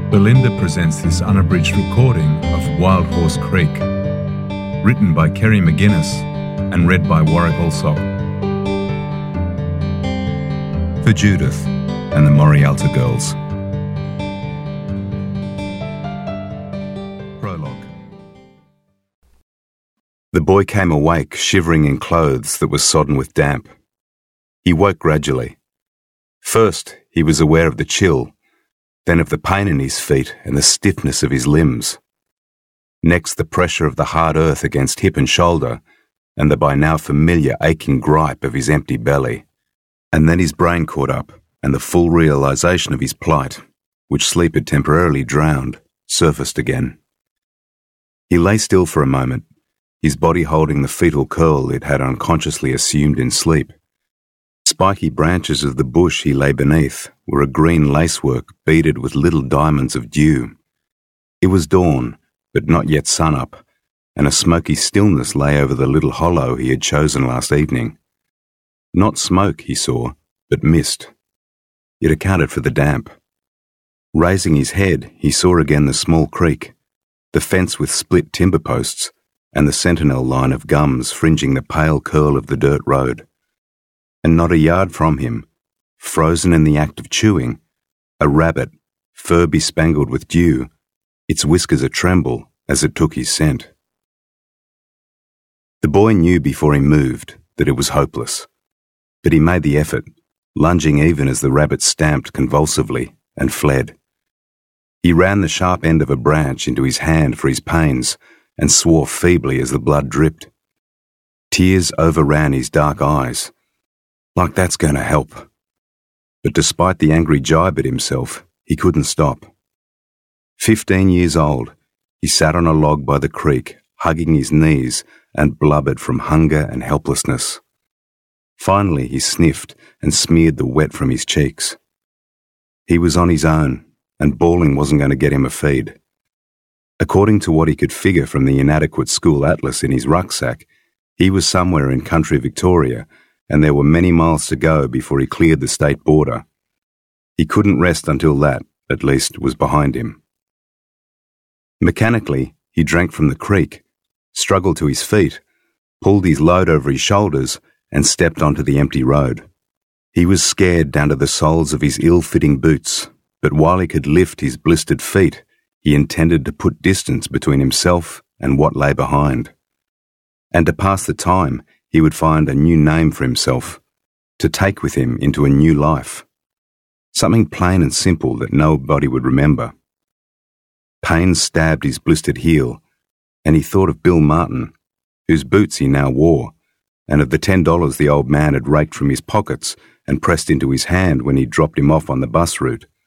Belinda presents this unabridged recording of Wild Horse Creek, written by Kerry McGuinness and read by Warwick Alsop. For Judith and the Morialta Girls. Prologue. The boy came awake, shivering in clothes that were sodden with damp. He woke gradually. First, he was aware of the chill, then of the pain in his feet and the stiffness of his limbs. Next, the pressure of the hard earth against hip and shoulder, and the by now familiar aching gripe of his empty belly. And then his brain caught up, and the full realization of his plight, which sleep had temporarily drowned, surfaced again. He lay still for a moment, his body holding the fetal curl it had unconsciously assumed in sleep. Spiky branches of the bush he lay beneath were a green lacework beaded with little diamonds of dew. It was dawn, but not yet sunup, and a smoky stillness lay over the little hollow he had chosen last evening. Not smoke, he saw, but mist. It accounted for the damp. Raising his head, he saw again the small creek, the fence with split timber posts, and the sentinel line of gums fringing the pale curl of the dirt road. And not a yard from him, frozen in the act of chewing, a rabbit, fur bespangled with dew, its whiskers a-tremble as it took his scent. The boy knew before he moved that it was hopeless, but he made the effort, lunging even as the rabbit stamped convulsively and fled. He ran the sharp end of a branch into his hand for his pains and swore feebly as the blood dripped. Tears overran his dark eyes. Like that's going to help. But despite the angry jibe at himself, he couldn't stop. 15 years old, he sat on a log by the creek, hugging his knees and blubbered from hunger and helplessness. Finally, he sniffed and smeared the wet from his cheeks. He was on his own, and bawling wasn't going to get him a feed. According to what he could figure from the inadequate school atlas in his rucksack, he was somewhere in country Victoria, and there were many miles to go before he cleared the state border. He couldn't rest until that, at least, was behind him. Mechanically, he drank from the creek, struggled to his feet, pulled his load over his shoulders, and stepped onto the empty road. He was scared down to the soles of his ill-fitting boots, but while he could lift his blistered feet, he intended to put distance between himself and what lay behind. And to pass the time, he would find a new name for himself, to take with him into a new life. Something plain and simple that nobody would remember. Pain stabbed his blistered heel, and he thought of Bill Martin, whose boots he now wore, and of the $10 the old man had raked from his pockets and pressed into his hand when he dropped him off on the bus route.